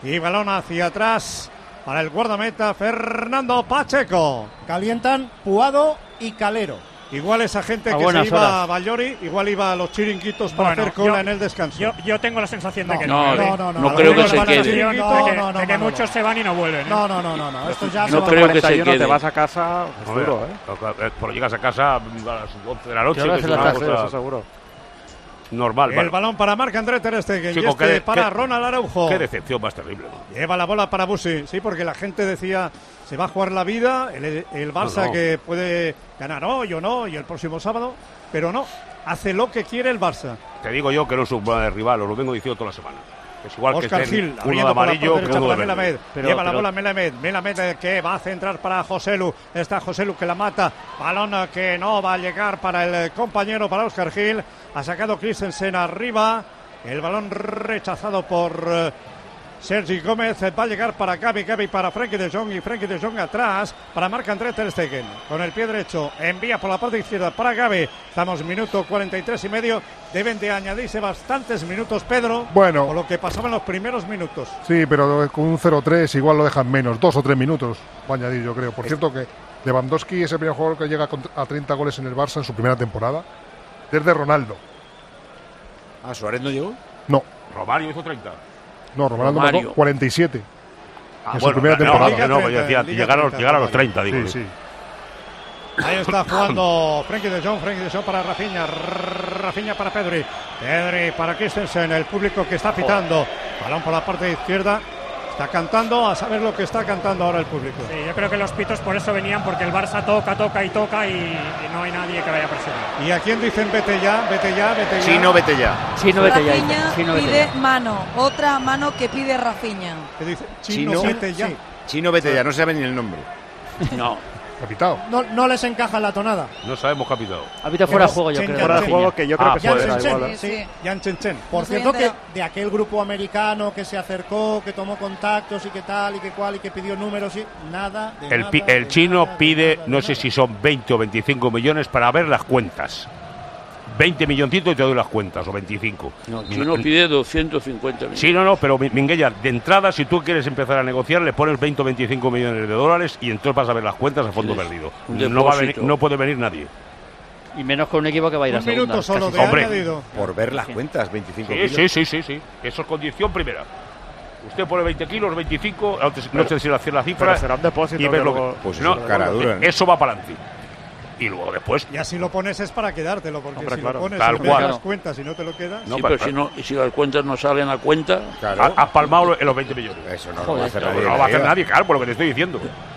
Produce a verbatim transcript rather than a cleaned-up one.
Y balón hacia atrás para el guardameta Fernando Pacheco. Calientan Puado y Calero. Igual esa gente a que se iba horas. a Ballori, igual iba a los chiringuitos para Bueno, hacer cola yo, en el descanso. Yo, yo tengo la sensación de que no, no. no, ¿eh? no, no, no creo que se quede. De que, No, de que, no, no, de que no, muchos no. se van y no vuelven. ¿eh? No, no, no, no, no. Esto ya No se creo va que se quede. te vas a casa, es Hombre, duro, ¿eh? Pero llegas a casa a las once de la noche, Yo que voy a es hacer la una tarde, cosa eso seguro. normal. El Vale. balón para Marc-André Ter Stegen. Chico, Y este qué- para qué- Ronald Araujo. Qué decepción más terrible. Lleva la bola para Busi, sí, porque la gente decía se va a jugar la vida, el, el Barça No, no. que puede ganar hoy o no, y el próximo sábado, pero no, hace lo que quiere el Barça. Te digo yo que no es un buen rival, os lo vengo diciendo toda la semana. Es igual Oscar que estén Gil, uno de abriendo por la amarillo parte que derecha uno para de Melamed. verde. Pero- Lleva la pero- bola Melamed. Melamed que va a centrar para Joselu. Está Joselu que la mata. Balón que no va a llegar para el compañero, para Oscar Gil. Ha sacado Christensen arriba. El balón rechazado por eh, Sergi Gómez. Va a llegar para Gavi, Gavi para Frenkie de Jong y Frenkie de Jong atrás para Marc-André Ter Stegen. Con el pie derecho envía por la parte izquierda para Gavi. Estamos minuto cuarenta y tres y medio. Deben de añadirse bastantes minutos, Pedro. Bueno. Por lo que pasaba en los primeros minutos. Sí, pero con un cero tres igual lo dejan menos, dos o tres minutos, va a añadir yo creo. Por cierto que Lewandowski es el primer jugador que llega a treinta goles en el Barça en su primera temporada, desde Ronaldo. Ah, ¿Suárez no llegó? No, Romario hizo treinta. no, Ronaldo Romario. marcó cuarenta y siete Ah, en su bueno, primera no, temporada. no, no, no, yo decía, Liga llegar, a, treinta, llegar a los vale. treinta, digo. Sí, sí. Ahí está jugando Frenkie de Jong, Frenkie de Jong para Rafinha, Rafinha para Pedri, Pedri para Christensen, el público que está pitando, balón por la parte izquierda, está cantando, a saber lo que está cantando ahora el público. Sí, yo creo que los pitos por eso venían, porque el Barça toca, toca y toca y, y no hay nadie que vaya a presionar. ¿Y a quién dicen vete ya, vete ya, vete ya? Sí, no, vete ya. Sí, no vete ya. Rafinha Sí, no vete pide ya. mano, otra mano que pide Rafinha. ¿Qué dice? Chino, Chino, vete ya. sí. Chino, vete ya, no sabe ni el nombre. No. Capitao. No, no les encaja la tonada. No sabemos capitado. Habita fuera de juego, yo Chen, creo. Chen, Fuera de Chen. juego que yo creo Ah, que puede se ser. da igual, ¿eh? Sí, sí. Jan Chen Chen. Por No soy cierto que entera. de aquel grupo americano que se acercó, que tomó contactos y que tal y que cual y que pidió números y nada. De El, nada, pi- de el chino nada, de pide, nada, de no sé nada. si son veinte o veinticinco millones para ver las cuentas. veinte milloncitos y te doy las cuentas, o veinticinco. No, Chino pide doscientos cincuenta millones. Sí, no, no, pero Mi- Minguella, de entrada, si tú quieres empezar a negociar, le pones veinte o veinticinco millones de dólares y entonces vas a ver las cuentas a fondo Sí, perdido. un No, va a venir- depósito. no puede venir nadie. Y menos con un equipo que va a ir a Un segunda. minuto solo casi. de Hombre. añadido. Por ver las cuentas, veinticinco Sí, kilos. sí, sí, sí, sí. Eso es condición primera. Usted pone veinte kilos, veinticinco, no te- no sé si hacer la cifra. Pero será un depósito y ver que lo que- luego- Pues no, eso es cara dura, ¿no? eso va para adelante. Y luego después. Y así lo pones es para quedártelo, porque Hombre, si claro. lo pones Tal en vez de cual. las cuentas y no te lo quedas. No, Sí, pero- pero si, no, y si las cuentas no salen a cuenta, Claro. ha- Has palmado en los veinte millones. Eso no lo Joder, va a hacer No, nadie. no lo va a hacer nadie, claro, por lo que te estoy diciendo.